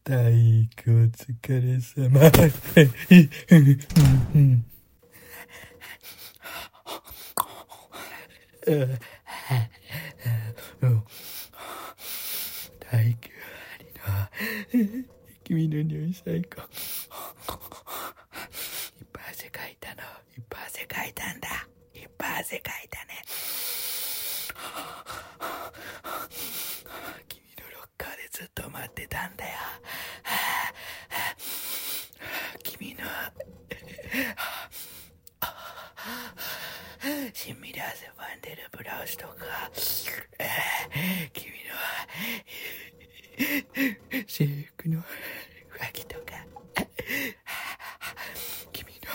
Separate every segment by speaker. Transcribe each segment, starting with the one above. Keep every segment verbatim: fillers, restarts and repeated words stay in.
Speaker 1: 体育お疲れ様。体育ありな。君の匂い最高。いっぱい汗かいたの。いっぱい汗かいたんだ。いっぱい汗かいたね。君のロッカーでずっと待ってたんだよ。君のしんみり汗ばんでるブラウスとか、君の制服の上着とか、君の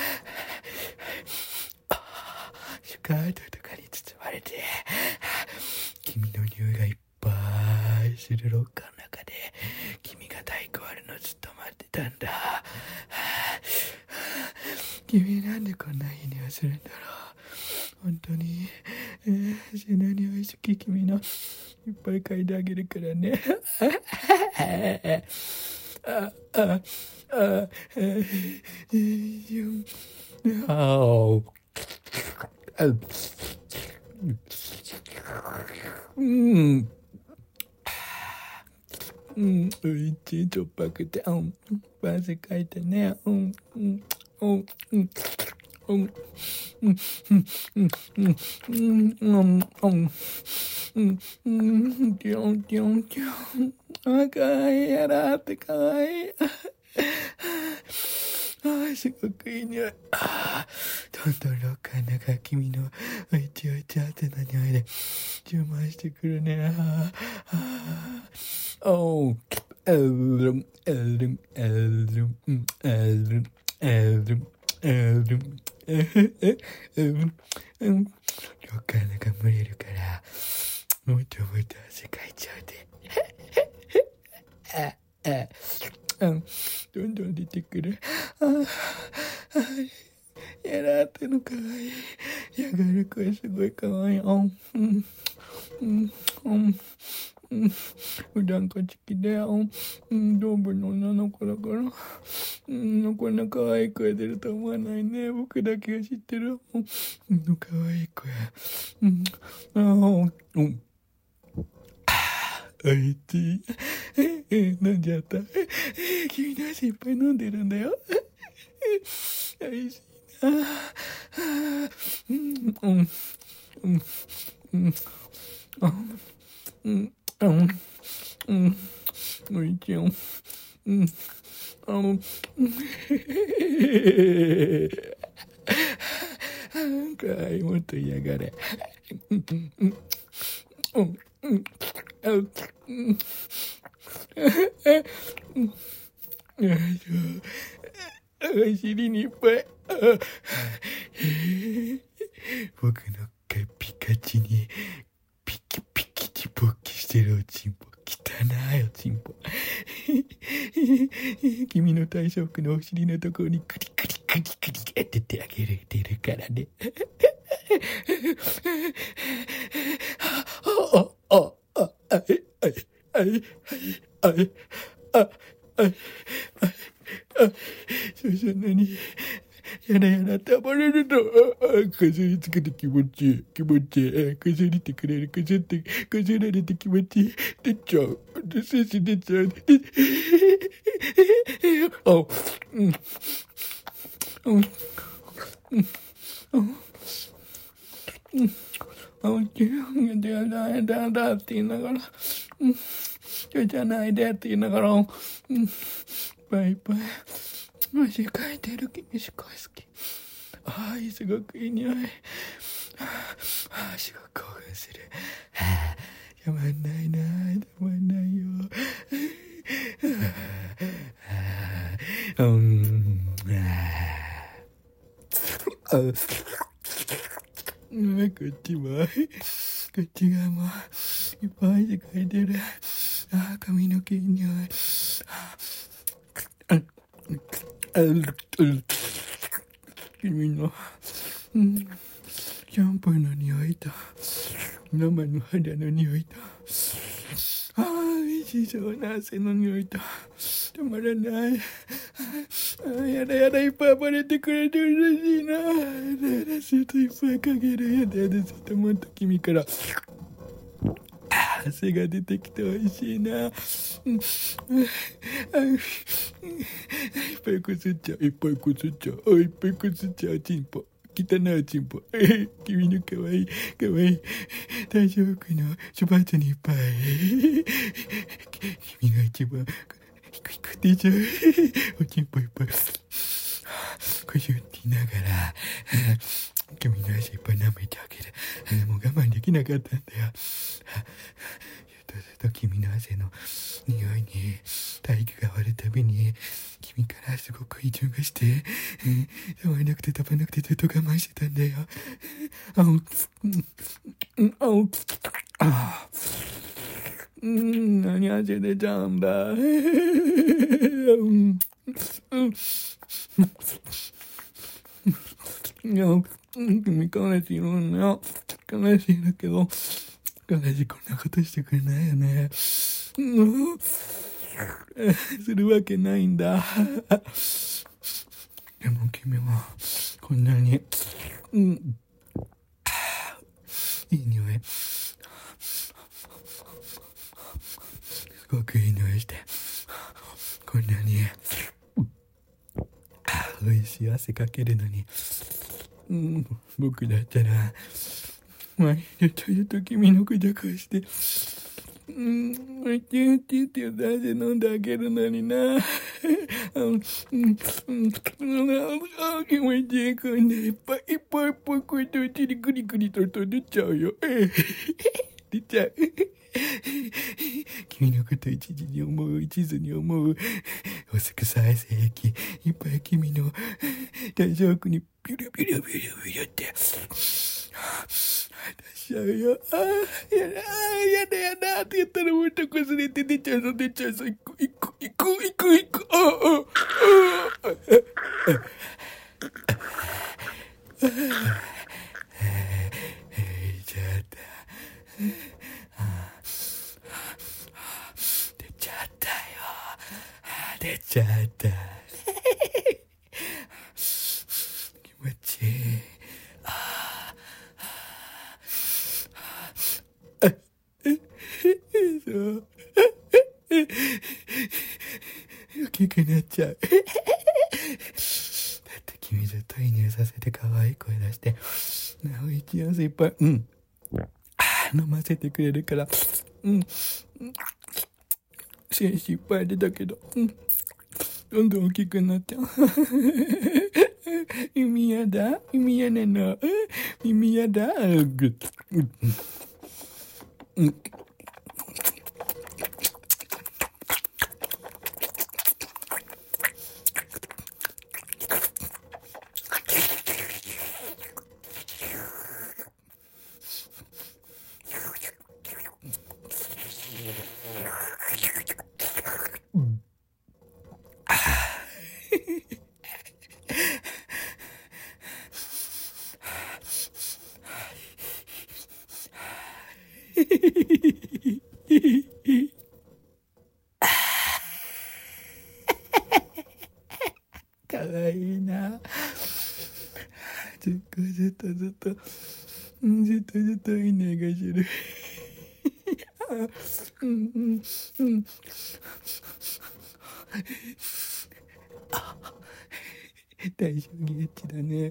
Speaker 1: スカートとかに包まれて、君の匂いがいっぱいするロッカーの中で、君が体育終わるのずっと待ってたんだ。君なんでこんないい匂いするんだろう。本当に、えー、足の匂い好き。君のいっぱい嗅いであげるからね。ああああうんうん、おいしい、しょっぱくて、うん、バー汗かいてね、うん、うん、うん、うん、うん、うん、うん、うん、うん、うん、うん、うん、うん、うん、キョンキョンキョン、あ、かわいいやらってかわいい。あ、すごくいい匂い。あ、どんどんロッカーの中、君のおいちおいち汗の匂いで充満してくるね。ああ、おう、エルン、エルン、エルン、エルン、エルン、エルン、ええ、え、うん、うん。ロッカーの中蒸れるから、もっともっと汗かいちゃうで。あ、あ、うん、どんどん出てくる。ああ、やらーってのかわいい。やがる声すごいかわいい。うん、うん、うん、うん。うん、普段から好きだよ。うん、動物の女の子だから。うん、こんな可愛い声出ると思わないね。僕だけが知ってる。うん、可愛い声。うん、ああ、うん。おいしい。え、え、飲んじゃった。え、え、君の足いっぱい飲んでるんだよ。おいしいな。うん、うん、うん、うん、うん、うん、うん、おいしいよ。うん、あの、かわいい、もっと嫌がれ。うん、うん、うん、うん、うん、あ、うん、うん、お尻にいっぱい。僕のピカチにピキピキチポッキしてるおちんぽ。汚いおちんぽ。君の体操服のお尻のところにクリクリクリクリ当ててあげれてるからね。あ、あ、あ、あい、あい、あい、あい、あ、あ、あ、あ、そんなに、やらやらって暴れると、あ、あ、かすりつけて気持ちいい、気持ちいい、かすりてくれる、かすって、かすられて気持ちいい、出ちゃう、精子出ちゃう、で、あ、うん、うん、うん、うん、うん、あ、うち、やだ、やだ、やだって言いながら、うん、じゃないでって言いながら、うん、バイバイ。汗かいてる君すごい好き。ああ、すごくいい匂い。ああ、すごく興奮する。はあ、たまんないな、たまんないよ。ああ、うん、ああ、こっちも、こっち側も、いっぱい汗かいてる。ああ、髪の毛いい匂い。ああ、君の、うん、シャンプーの匂いと生の肌の匂いと、ああ、美味ししそうな汗の匂いと止まらない。あやだやだ、いっぱい暴れてくれて嬉しいな。やだやだ、スートいっぱいかける。やだやだ、ちょっともっと君から汗が出てきて美味しいな。うん、あいっぱいこすっちゃう、いっぱいこすっちゃう、あいっぱいこすっちゃう、チンポ。汚いチンポ。君のかわいい、かわいい。大丈夫のシュバーツにいっぱい。君が一番、ひくひくでしょ。おチンポいっぱい。こしゅって言いながら、君の足いっぱい舐めてあげる。もう我慢できなかったんだよ。ずっと君の汗の匂いに体育が終わるたびに君からすごく異常がして、触らなくて食べなくてずっと我慢してたんだよ。あうあうあうん、何汗出ちゃうんだ。うんいや、君彼氏いるんだよ。彼氏いるけど、彼氏こんなことしてくれないよね。うん、するわけないんだ。でも君はこんなに、うん、いい匂い。すごくいい匂いして、こんなに美味しい汗かけるのに、うん、僕だったら毎日ちょっと君の口を貸して、うん、おいしいって言って汗飲んであげるのにな。うん、うん、うん、あ、気持ちいい。こんないっぱいいっぱいいっぱいこうやってうちにグリグリとと出ちゃうよ。出ちゃう。君のこと一時に思う、一途に思う。遅く再生液、いっぱい君の大丈夫にビュルビュルビュルビュルって。出しちゃうよ。ああ、やだ、やだやだって言ったらもうとこすれて出ちゃうぞ、出ちゃうぞ。行く、行く、行く、行く、行く。ああ、ああ、ああ。ちゃった。出ちゃったよ。出ちゃった。気持ちいい。そう。大きくなっちゃう。だって君ずっといい匂いさせて可愛い声出して、おいしい汗いっぱい、うん。飲ませてくれるから、うん。精子いっぱい出たけど、うん。どんどん大きくなっちゃう。耳やだ耳やなの耳やだぐっ。うん。かわいいな。ずっとずっとずっと、ずっとずっといい匂いがする。うんうんうん。あ、大将棋エッチだね。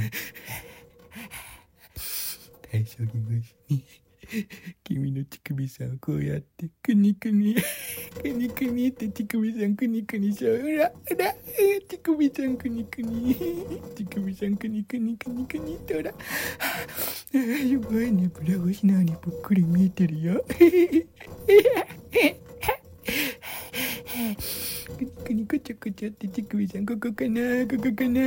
Speaker 1: 大将棋越しに君の乳首さんをこうやってくにくにくにくにって乳首さんくにくにしよう。ほらほら、乳首さんくにくに、乳首さんくにくにくにくにってほら。すごいね、ブラ越しなのにぽっくり見えてるよ。くにくにこちょこちょって乳首さんここかな、ここかな。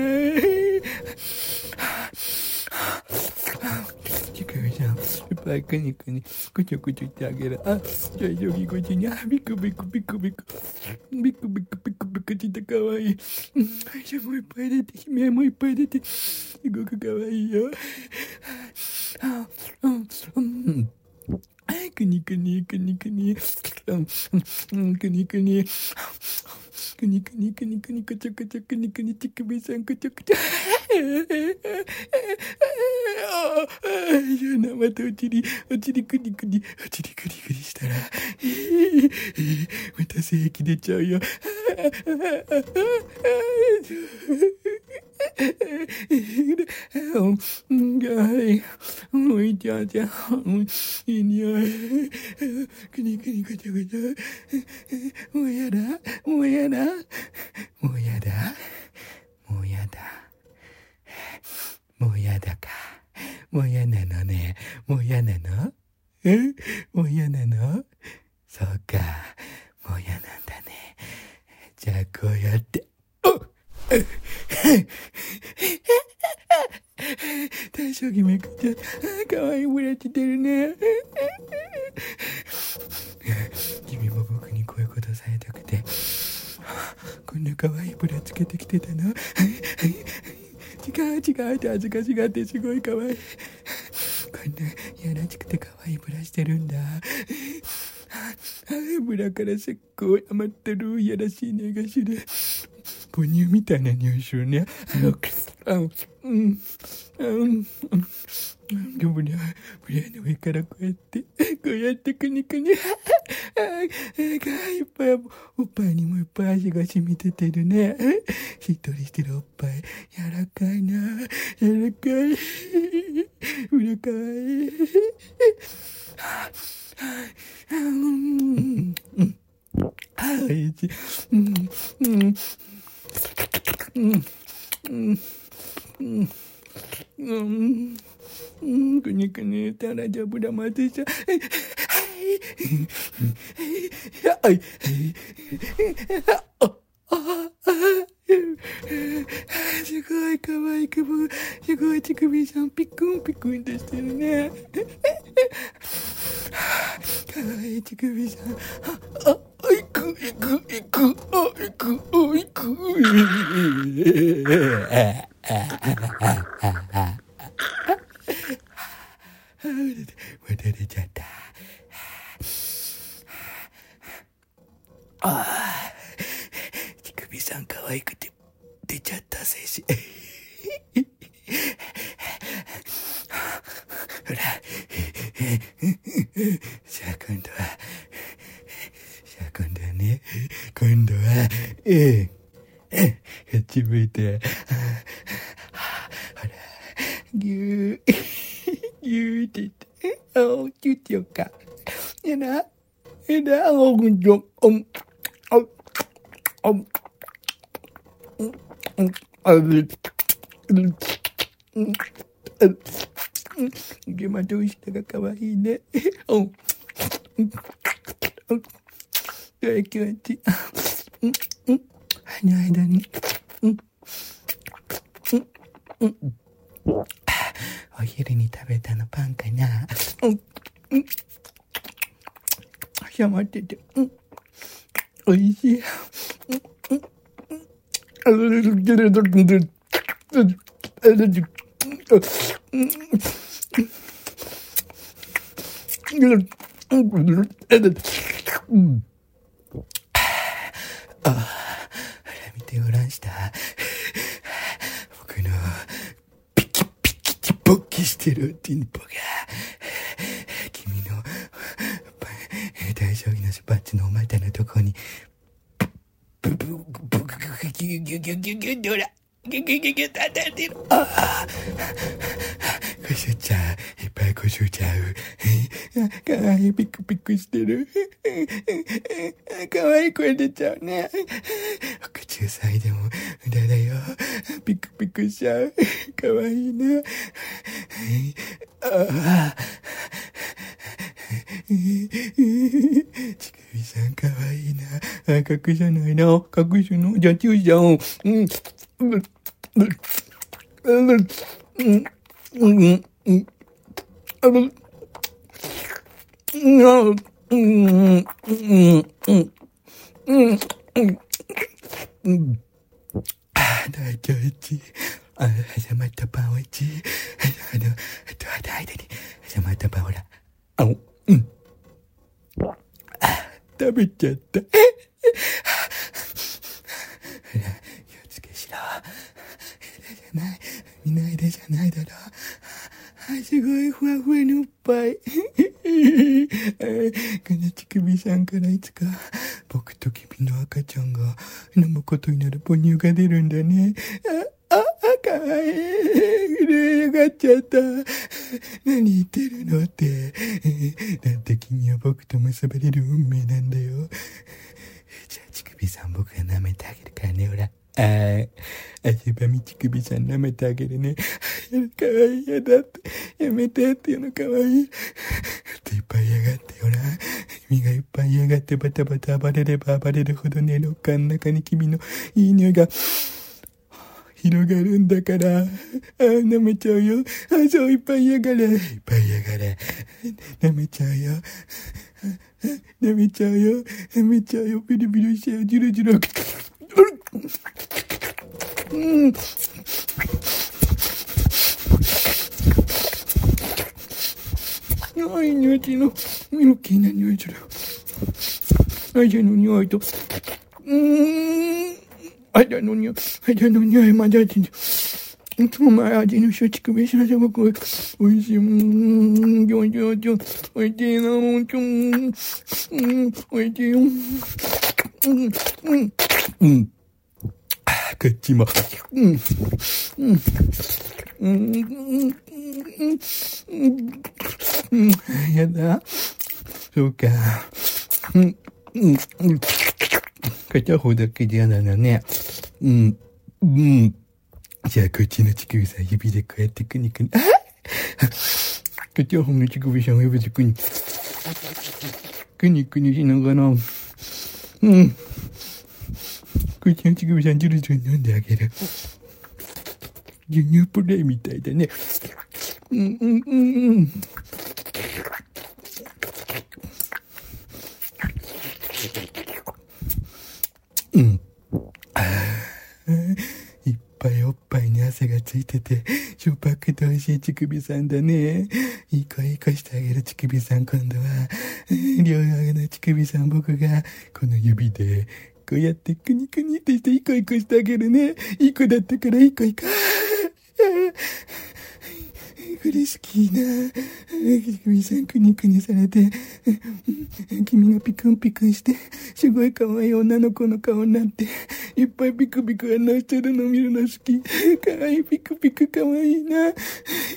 Speaker 1: 乳首さんいっぱいくにくにこちょこちょってあげる。あ、大丈夫ごちに、あ、ビクビクビクビクビクビクビクビクしてかわいい。足もいっぱい出て、目もいっぱい出て、すごくかわいいよ。あ、うん、うん。くにくにくにくに、うん、 にくにくにくにくにくにこちょこちょくにくにちくびさんこちょこちょ生またおちりおちりくにくにおちりくりくりしたらまた精液出ちゃうよおいちゃんちゃんいい匂いくにくにこちょこちょもうやだもうやだもうやだもうやだもうやだかもう嫌なのねもう嫌なのえもう嫌なのそうかもう嫌なんだねじゃあこうやっておっ大将棋めくちゃんかわいいブラチ出るね君も僕にこういうことされたくてこんなかわいいブラつけてきてたの違う違うって恥ずかしがってすごいかわいいこんないやらしくてかわいいブラしてるんだブラからすっごい余ってるいやらしい匂いがする母乳みたいな匂いするねあうんうんうんでもブラブラの上からこうやってこうやってくにくにあいっぱいおっぱいにもいっぱい足が染みててるねしっとりしてるおっぱい柔らかいな柔らかいブラかわいいうんうんあいちうんうんうんうんうんうんうんくにくにたらじゃぶらまでさはいはいああすごいかわいい首すごい乳首さんピクンピクンとしてるねかわいい乳首さんああいくいくいくあいくあいくまた出ちゃったああ乳首さんかわいくて出ちゃった精子ほらさあ今度はさあ今度はね今度はええこっち向いてほらぎゅーぎゅーって言ってあおキュッてよっかやなやなおんじょおんおんおんうんあるうんうんゲマどうしたがかわいいねおんうんうん気持ちいいうんうん歯の間にうんうんうんお昼に食べたのパンかなうんうん挟まっててうんおいしいうんうんあるるるるるるるああ、見てごらんした。僕のピキピキチポキしてるティンポが君の大将棋のスパッチのお股のとこにブブブブブギュギュギュギュギュギュほらギュギュギュギュ当たってる。ああこしょっちゃういっぱいこしょっちゃうかわいいピクピクしてるかわいい声出ちゃうねお口うさいでも無駄だよピクピクしちゃうかわいいなああちくびさんかわいいなあ隠さないな隠すのじゃあ注射をうんうんうんうんうんうんうんあのうんうんうんうんうんうんうん大丈夫あ挟まったパンおいちあのあと間に挟まったパンほらあうん食べちゃった。え気をつけしろ。じゃない。見ないでじゃないだろ。すごいふわふわのおっぱい。この乳首さんからいつか僕と君の赤ちゃんが飲むことになる母乳が出るんだね。あ、あ、かわいい。震え上がっちゃった。何言ってるのって。だって君は僕と結ばれる運命なんだよ。じゃあ乳首さん僕が舐めてあげるからね、ほら。あー、汗ばみ乳首さん舐めてあげるね。かわいいやだって。やめてっていうのかわいい。いっぱい嫌がってよな。君がいっぱい嫌がってバタバタ暴れれば暴れるほどね、ロッカーの中に君のいい匂いが広がるんだから。あ、舐めちゃうよ。あ、そう、いっぱい嫌がれ。いっぱい嫌がれ。舐めちゃうよ。舐めちゃうよ。舐めちゃうよ。ビリビリしちゃう。ジュルジュル。うん。あ、いい匂いの、ミルキーな匂いする。汗の匂いと、うーん。汗の匂い、汗の匂いまで味に。いつも前味のしょちくべしなさ僕は、おいしい、うーん、よいしょ、よいしょ、おいしいな、おいしい、うん、おいしい、うん、うん、うん。こっちも、うん、うん、うん、うん、うん、うん、やだ。そうか。うん、うん、うん。片方だけで嫌なのね。うん、うん。じゃあ、こっちの乳首さん指でこうやってくにくに。あ片方の乳首さんを指でくに、くにくにしながら、うん。こっちの乳首さんジュルジュル飲んであげる。輸入プレイみたいだね。うん、うん、うん、うん。うん。いっぱいおっぱいに汗がついてて、しょっぱくて美味しい乳首さんだね。いい子いい子してあげる乳首さん、今度は。両側の乳首さん、僕が、この指で、こうやってクニクニってしていい子いい子してあげるね。いい子だったからいい子いい子。これ好きな。乳首さんクニクニされて、君がピクンピクンして、すごい可愛い女の子の顔になって、いっぱいピクピク話してるの見るの好き。可愛いピクピク可愛いな。可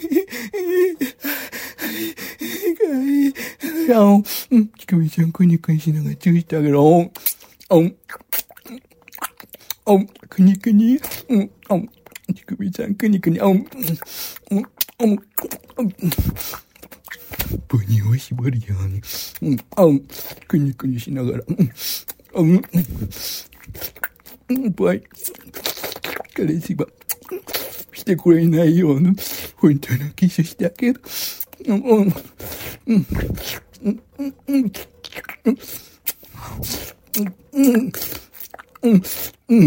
Speaker 1: 愛い。あん、うん、乳首さんクニクニしながら注意してあげる。おん、おん、おん、クニクニ、うん、おん。乳首さんクニクニ、おん、うん、うん、うん、母乳を絞るように、うん、あん、くにくにしながら、うん、うん、うん、ぽい。彼氏は、してくれないような、本当のキスしてあげる。うん、うん、うん、うん、うん、うん、うん、うん、うん。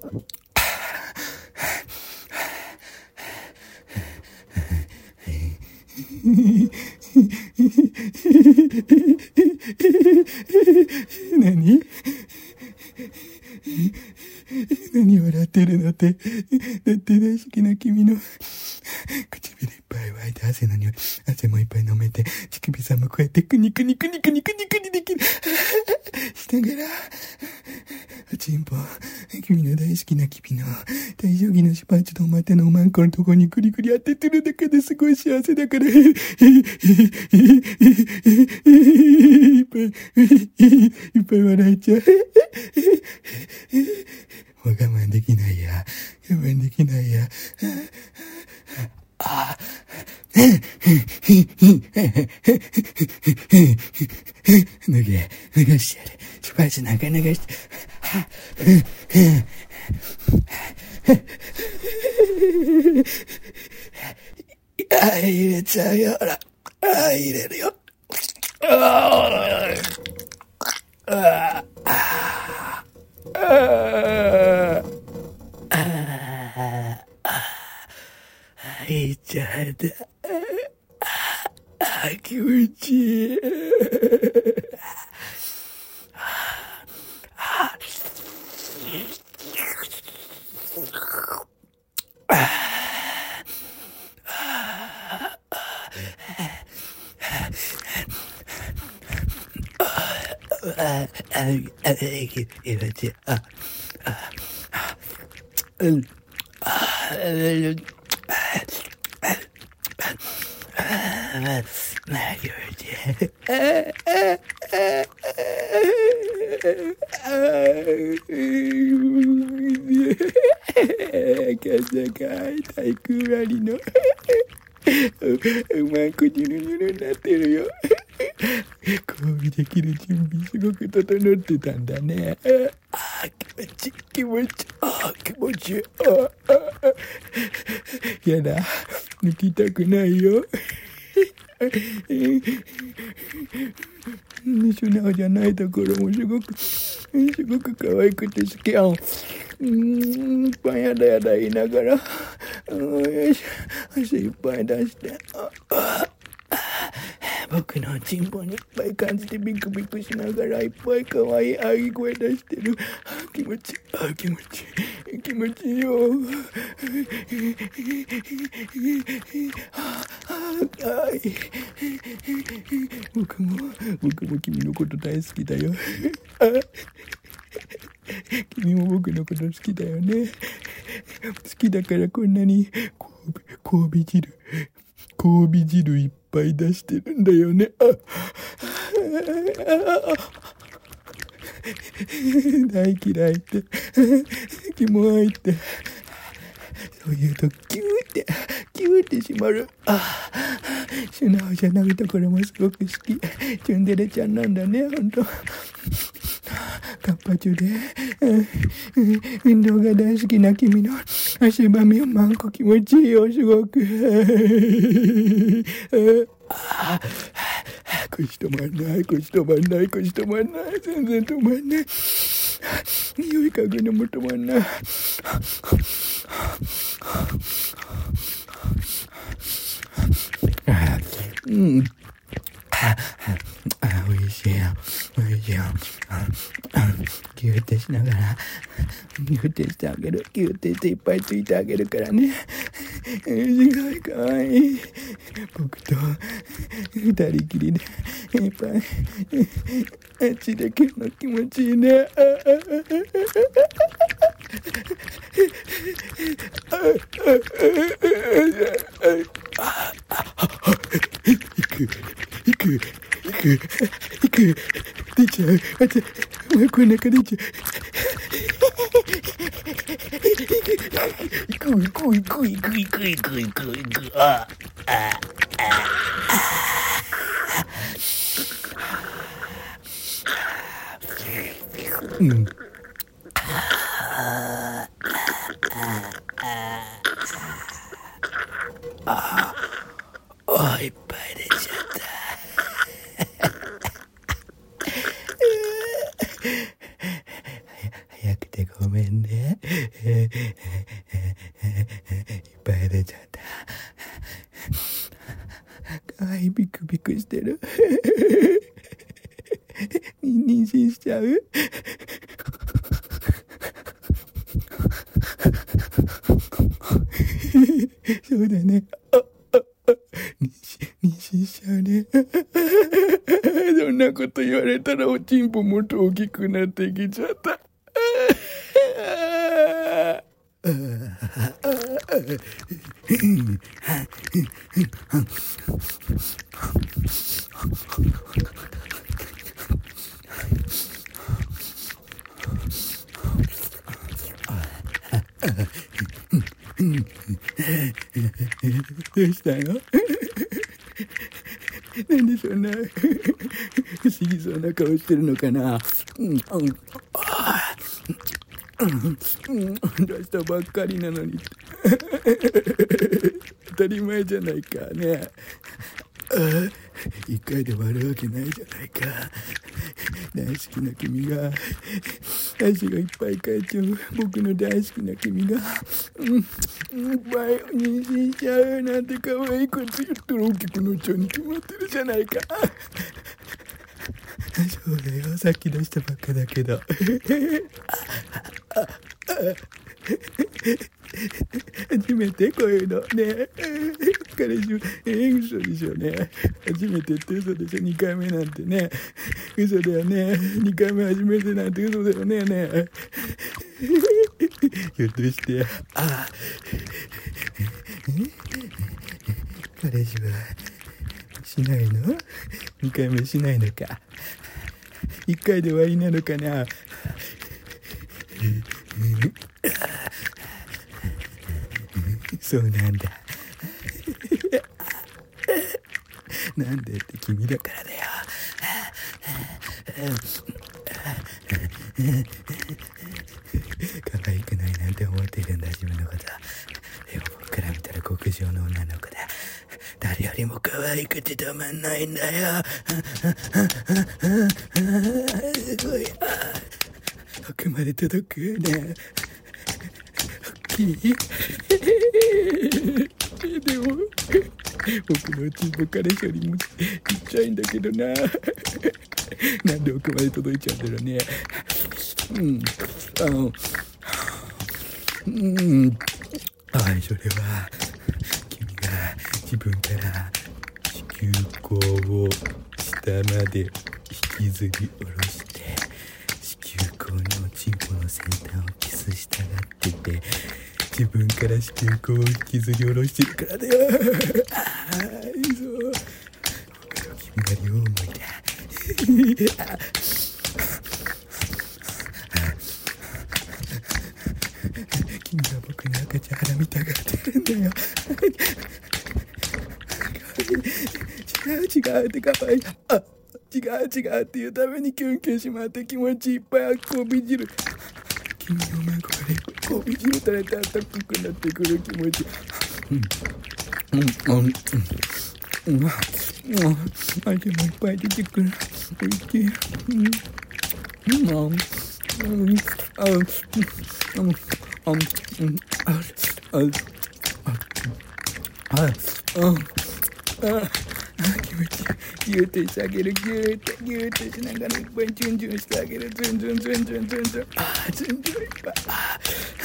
Speaker 1: 何何笑ってるのって。だって大好きな君の唇いっぱい湧いて汗の匂い、汗もいっぱい飲めて、乳首さんもこうやってクニクニクニクニクニクニできるしながら、おちんぽ、君の大好きな君の大将棋のシュパーチとまたのおまんこのとこにクリクリ当ててるだけですごい幸せだから、いっぱい、いっぱい笑えちゃう。もう我慢できないや。我慢できないや。ああ。脱げ、脱がしてやる。スパイスなんか脱がして。ああ、入れちゃうよ。ほら。ああ、入れるよ。ああ。ああ。ああ。ああ。いっちゃった。ああ、気持ちいい。 あ、あ、あ、気持ちいい。あ、あ、うん。あ、うん。あ、気持ちいい。あ、あ、あ、肩が痛いくらりのうまくジュルジュルになってるよ。交尾できる準備すごく整ってたんだね。ああ、気持ちいい、気持ちいい、ああ、気持ちいい。ああ、ああ、やだ、抜きたくないよ。素直じゃないところもすごく、すごく可愛くて好きやん。うーん、いっぱいやだやだ言いながら、よし、汗いっぱい出して、ああ僕のチンポにいっぱい感じてビクビクしながらいっぱい可愛いあい声出してる。あ気持ちいい、あ気持ちいい、気持ちいいよ。あい僕も僕も君のこと大好きだよ。君も僕のこと好きだよね。好きだからこんなに交尾汁交尾汁いっぱい出してるんだよね。あ大嫌いってキモいってそういうとキューってキューってしまる。あ素直じゃないところもすごく好き。チュンデレちゃんなんだね、ほんと。カッパチュで、運動が大好きな君の汗ばみをまんこ気持ちいいよ、すごく。あ腰止まんない、腰止まんない、腰止まんない、全然止まんない。匂い嗅ぐのも止まんない。うん。あ、おいしいよ。おいしいよ。ギューってしながら、ギューってしてあげる。ギューってしていっぱいついてあげるからね。すごいかわいい。僕と二人きりで、いっぱい、あっちできるの気持ちいいね。行く、行く、行く、行く、出ちゃう。あちゃ、もうこん中出ちゃう。行く、行く、行く、行く、行く、行く、行く、行く、あ、あ、うん。あ、あ、いっぱい出ちゃった。早くてごめんね。いっぱい出ちゃった。かわいいビクビクしてる。妊娠しちゃう？そうだね。あ、あ、あ、妊娠、妊娠しちゃうね。そんなこと言われたらおちんぽもっと大きくなってきちゃった。どうしたの？なんでそんな不思議そうな顔してるのかな。うんうんうん、出したばっかりなのに当たり前じゃないかね。一回で割るわけないじゃないか。大好きな君が足がいっぱいかいちゃう僕の大好きな君が、うん、いっぱい妊娠しちゃうなんて可愛いこと言ったら大きくなっちゃうに決まってるじゃないか。そうだよ、さっき出したばっかだけど初めてこういうのね。彼氏も、えー、嘘でしょうね。初めてって嘘でしょ。にかいめなんてね。嘘だよね。にかいめ初めてなんて嘘だよね。ねひょっとして、ああ、彼氏はしないの？ に 回目しないのか。いっかいで終わりなのかな。そうなんだ。なんでって君だからだよ。可愛くないなんて思ってるんだ、自分のこと。でも僕から見たら極上の女の子だ。誰よりも可愛くてたまんないんだよ。すごい。奥まで届くね。大きい。でも僕のチンポ彼氏よりもちっちゃいんだけどな。なんで奥まで届いちゃうんだろうね。うんあのうんはい、それは君が自分から子宮口を下まで引きずり下ろして子宮口のチンポの先端をキスしたがってて、自分から子宮口を引きずり下ろしてるからだよ。ああ、そう。僕の君が両思いだ。君は僕の赤ちゃん腹見たがってるんだよ。違う違うってかわいい。あ、違う違うっていうためにキュンキュンしまって気持ちいっぱいあっこび汁。君の孫がこうび汁垂れてあったかくなってくる気持ち。うんうんうんうんうんうん味もいっぱい出てくる。おいしい。うんうんうんあうんうんあうんあああああ気持ちいい。ギューってしてあげる。ギューってギューってしながらいっぱいチュンチュンしてあげる。ズンズンズンズンズンズン。ああズンズンいっぱい。あ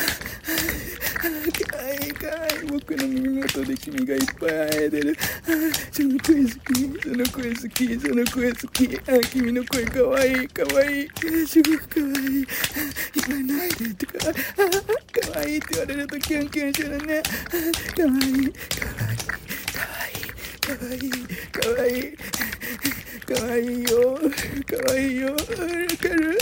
Speaker 1: あかわいいかわいい。僕の耳元で君がいっぱい会えてる。あその声好き。その声好き。その声好き。あ君の声かわいいかわいい。すごくかわいい。今ないでとか。あかわいいって言われるとキュンキュンするね。かわいいかわいいかわいいかわいいかわいいかわいいよかわいいよ。わかる。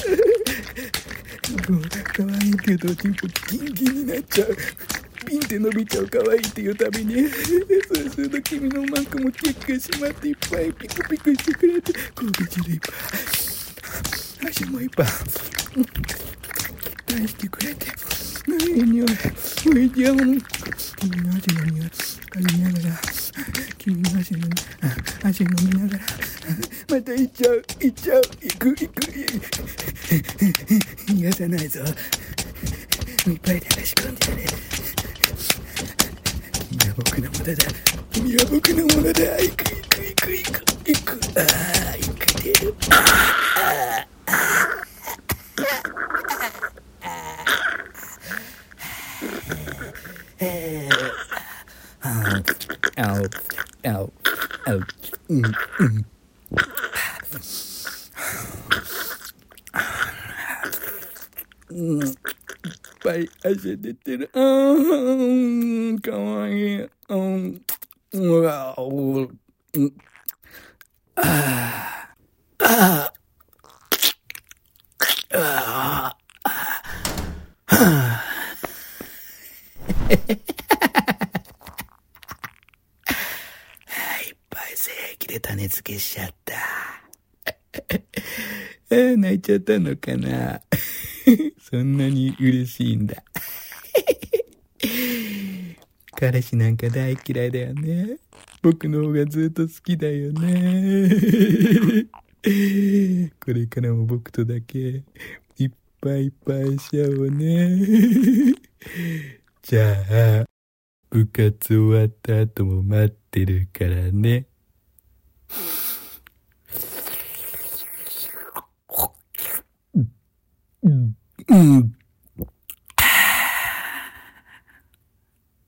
Speaker 1: かわいいけどチンポキンキンになっちゃう。ピンって伸びちゃう。かわいいっていうたびにそうすると君のマークもキュッキュしまっていっぱいピクピクしてくれて、こび汁いっぱい足もいっぱい出してくれて、いい匂い。おいしい。君の足の匂い嗅ぎながら、君の足の足飲みながら、また行っちゃう行っちゃう行く行く逃がさないぞ。いっぱい流し込んでやれ。君は僕のものだ。君は僕のものだ。行く行く行く行く行く。ああ行く出る。あああおあおあおうんうんうん、いっぱい汗出てる。うん、かわいい。うん、うわお、うん、ああ、ああ、ああ、いっぱい精液で種付けしちゃった。ああ、泣いちゃったのかな。そんなに嬉しいんだ。彼氏なんか大嫌いだよね。僕の方がずっと好きだよね。これからも僕とだけいっぱいいっぱいしちゃおうね。じゃあ部活終わった後も待ってるからね。うんうん